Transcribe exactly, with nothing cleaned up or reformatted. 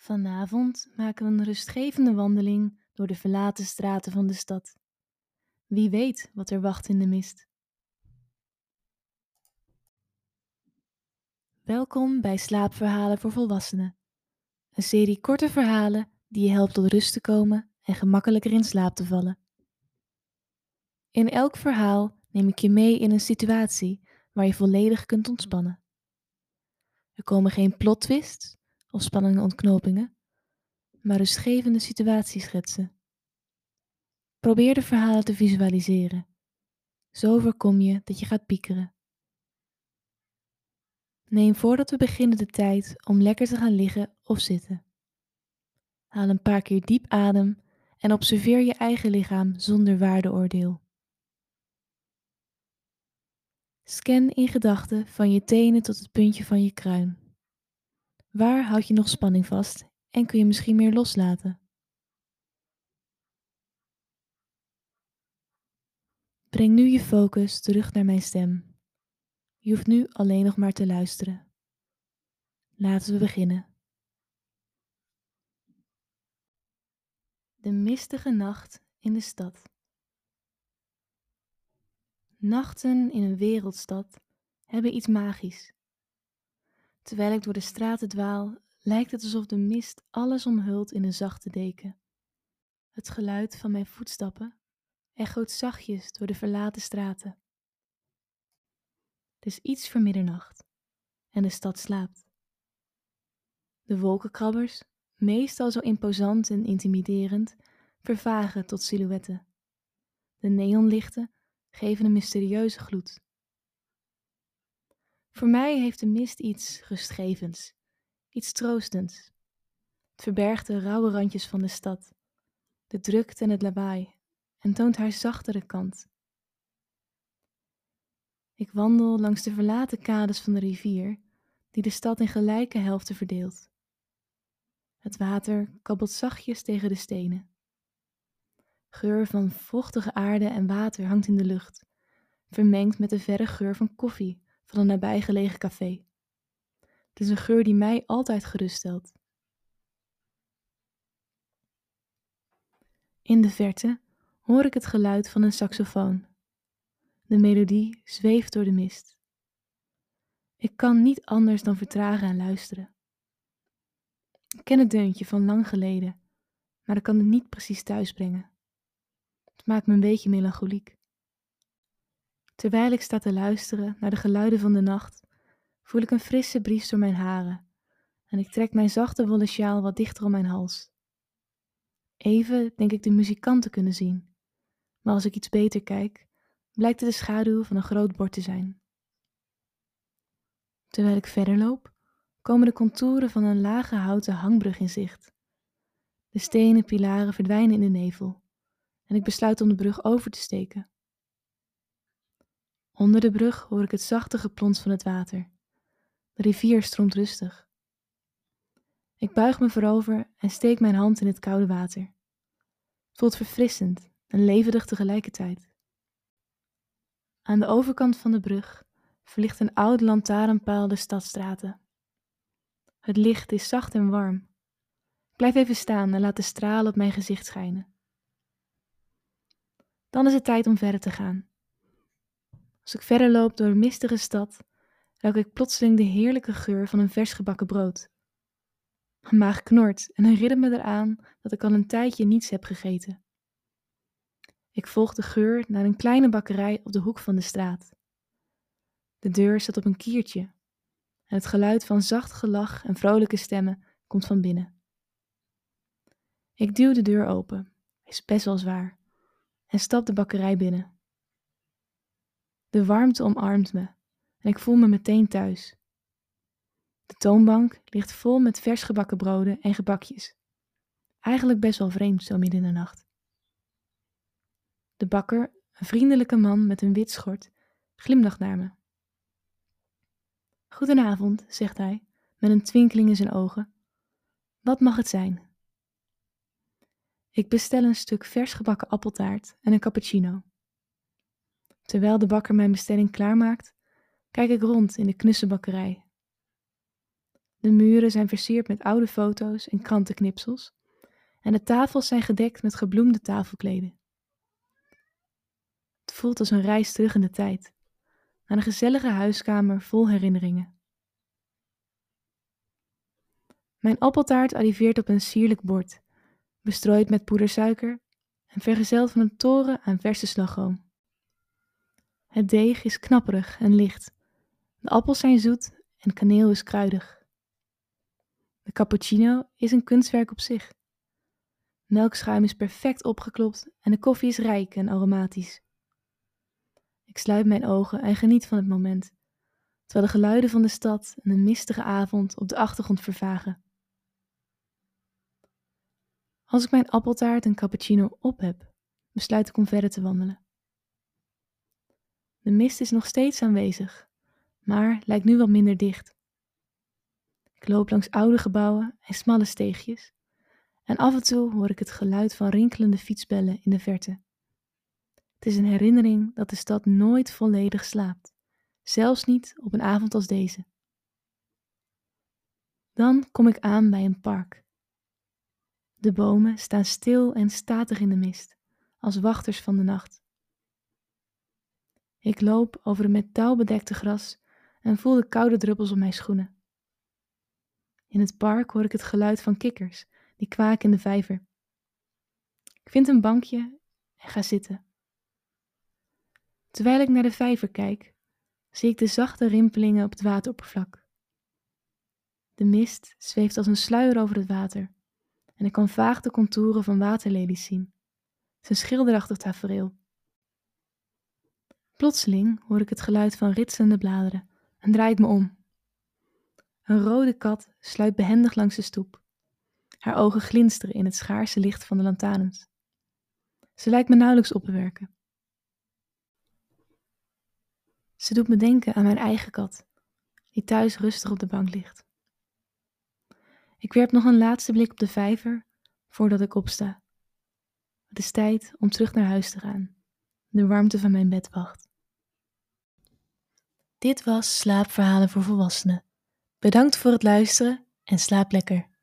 Vanavond maken we een rustgevende wandeling door de verlaten straten van de stad. Wie weet wat er wacht in de mist. Welkom bij Slaapverhalen voor Volwassenen. Een serie korte verhalen die je helpt tot rust te komen en gemakkelijker in slaap te vallen. In elk verhaal neem ik je mee in een situatie waar je volledig kunt ontspannen. Er komen geen plot twists of spannende ontknopingen, maar rustgevende situatieschetsen. Probeer de verhalen te visualiseren. Zo voorkom je dat je gaat piekeren. Neem voordat we beginnen de tijd om lekker te gaan liggen of zitten. Haal een paar keer diep adem en observeer je eigen lichaam zonder waardeoordeel. Scan in gedachten van je tenen tot het puntje van je kruin. Waar houd je nog spanning vast en kun je misschien meer loslaten? Breng nu je focus terug naar mijn stem. Je hoeft nu alleen nog maar te luisteren. Laten we beginnen. De mistige nacht in de stad. Nachten in een wereldstad hebben iets magisch. Terwijl ik door de straten dwaal, lijkt het alsof de mist alles omhult in een zachte deken. Het geluid van mijn voetstappen echoot zachtjes door de verlaten straten. Het is iets voor middernacht en de stad slaapt. De wolkenkrabbers, meestal zo imposant en intimiderend, vervagen tot silhouetten. De neonlichten geven een mysterieuze gloed. Voor mij heeft de mist iets rustgevends, iets troostends. Het verbergt de rauwe randjes van de stad, de drukte en het lawaai, en toont haar zachtere kant. Ik wandel langs de verlaten kades van de rivier, die de stad in gelijke helften verdeelt. Het water kabbelt zachtjes tegen de stenen. Geur van vochtige aarde en water hangt in de lucht, vermengd met de verre geur van koffie van een nabijgelegen café. Het is een geur die mij altijd geruststelt. In de verte hoor ik het geluid van een saxofoon. De melodie zweeft door de mist. Ik kan niet anders dan vertragen en luisteren. Ik ken het deuntje van lang geleden, maar ik kan het niet precies thuisbrengen. Het maakt me een beetje melancholiek. Terwijl ik sta te luisteren naar de geluiden van de nacht, voel ik een frisse bries door mijn haren en ik trek mijn zachte wollen sjaal wat dichter om mijn hals. Even denk ik de muzikant te kunnen zien, maar als ik iets beter kijk, blijkt het de schaduw van een groot bord te zijn. Terwijl ik verder loop, komen de contouren van een lage houten hangbrug in zicht. De stenen pilaren verdwijnen in de nevel en ik besluit om de brug over te steken. Onder de brug hoor ik het zachte geplons van het water. De rivier stroomt rustig. Ik buig me voorover en steek mijn hand in het koude water. Het voelt verfrissend en levendig tegelijkertijd. Aan de overkant van de brug verlicht een oude lantaarnpaal de stadstraten. Het licht is zacht en warm. Ik blijf even staan en laat de stralen op mijn gezicht schijnen. Dan is het tijd om verder te gaan. Als ik verder loop door de mistige stad, ruik ik plotseling de heerlijke geur van een vers gebakken brood. Mijn maag knort en herinnert me eraan dat ik al een tijdje niets heb gegeten. Ik volg de geur naar een kleine bakkerij op de hoek van de straat. De deur staat op een kiertje en het geluid van zacht gelach en vrolijke stemmen komt van binnen. Ik duw de deur open, hij is best wel zwaar, en stap de bakkerij binnen. De warmte omarmt me en ik voel me meteen thuis. De toonbank ligt vol met vers gebakken broden en gebakjes. Eigenlijk best wel vreemd zo midden in de nacht. De bakker, een vriendelijke man met een wit schort, glimlacht naar me. Goedenavond, zegt hij, met een twinkeling in zijn ogen. Wat mag het zijn? Ik bestel een stuk vers gebakken appeltaart en een cappuccino. Terwijl de bakker mijn bestelling klaarmaakt, kijk ik rond in de knusse bakkerij. De muren zijn versierd met oude foto's en krantenknipsels en de tafels zijn gedekt met gebloemde tafelkleden. Het voelt als een reis terug in de tijd, naar een gezellige huiskamer vol herinneringen. Mijn appeltaart arriveert op een sierlijk bord, bestrooid met poedersuiker en vergezeld van een toren aan verse slagroom. Het deeg is knapperig en licht, de appels zijn zoet en kaneel is kruidig. De cappuccino is een kunstwerk op zich. Melkschuim is perfect opgeklopt en de koffie is rijk en aromatisch. Ik sluit mijn ogen en geniet van het moment, terwijl de geluiden van de stad en de mistige avond op de achtergrond vervagen. Als ik mijn appeltaart en cappuccino op heb, besluit ik om verder te wandelen. De mist is nog steeds aanwezig, maar lijkt nu wat minder dicht. Ik loop langs oude gebouwen en smalle steegjes en af en toe hoor ik het geluid van rinkelende fietsbellen in de verte. Het is een herinnering dat de stad nooit volledig slaapt, zelfs niet op een avond als deze. Dan kom ik aan bij een park. De bomen staan stil en statig in de mist, als wachters van de nacht. Ik loop over het met touw bedekte gras en voel de koude druppels op mijn schoenen. In het park hoor ik het geluid van kikkers die kwaken in de vijver. Ik vind een bankje en ga zitten. Terwijl ik naar de vijver kijk, zie ik de zachte rimpelingen op het wateroppervlak. De mist zweeft als een sluier over het water en ik kan vaag de contouren van waterlelies zien. Het is een schilderachtig tafereel. Plotseling hoor ik het geluid van ritselende bladeren en draai ik me om. Een rode kat sluipt behendig langs de stoep. Haar ogen glinsteren in het schaarse licht van de lantaarns. Ze lijkt me nauwelijks op te werken. Ze doet me denken aan mijn eigen kat, die thuis rustig op de bank ligt. Ik werp nog een laatste blik op de vijver voordat ik opsta. Het is tijd om terug naar huis te gaan. De warmte van mijn bed wacht. Dit was Slaapverhalen voor Volwassenen. Bedankt voor het luisteren en slaap lekker.